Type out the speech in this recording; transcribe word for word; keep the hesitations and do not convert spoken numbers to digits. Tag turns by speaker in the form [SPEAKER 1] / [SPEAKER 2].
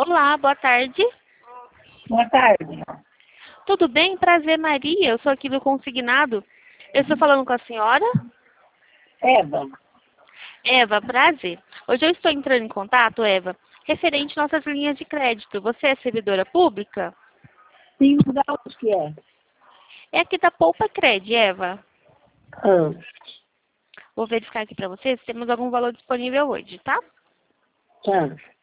[SPEAKER 1] Olá, boa tarde.
[SPEAKER 2] Boa tarde.
[SPEAKER 1] Tudo bem? Prazer, Maria. Eu sou aqui do Consignado. Eu estou falando com a senhora?
[SPEAKER 2] Eva,
[SPEAKER 1] Eva, prazer. Hoje eu estou entrando em contato, Eva, referente às nossas linhas de crédito. Você é servidora pública?
[SPEAKER 2] sim, da onde que é?
[SPEAKER 1] É aqui da Poupa Cred, Eva.
[SPEAKER 2] Ah,
[SPEAKER 1] Vou verificar aqui para você se temos algum valor disponível hoje, tá?
[SPEAKER 2] tá.